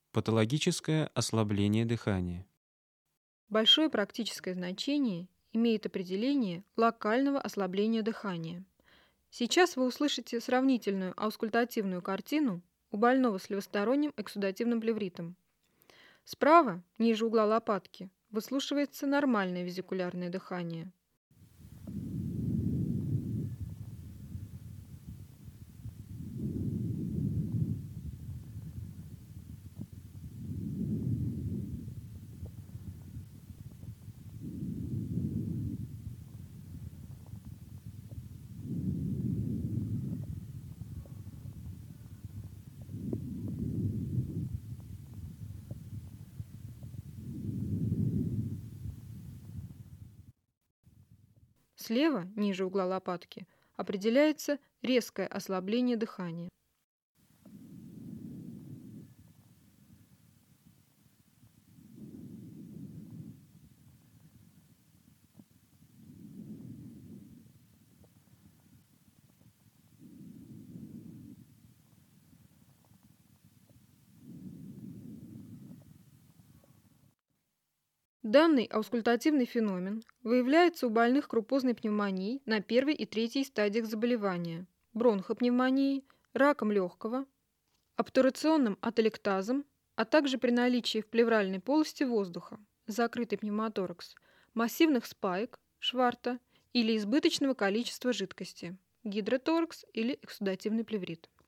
Патологическое ослабление дыхания. Большое практическое значение имеет определение локального ослабления дыхания. Сейчас вы услышите сравнительную аускультативную картину у больного с левосторонним эксудативным плевритом. Справа, ниже угла лопатки, выслушивается нормальное везикулярное дыхание. Слева, ниже угла лопатки, определяется резкое ослабление дыхания. Данный аускультативный феномен выявляется у больных крупозной пневмонией на первой и третьей стадиях заболевания, бронхопневмонии, раком легкого, обтурационным ателектазом, а также при наличии в плевральной полости воздуха, закрытый пневмоторакс, массивных спаек, Шварта или избыточного количества жидкости, гидроторакс или эксудативный плеврит.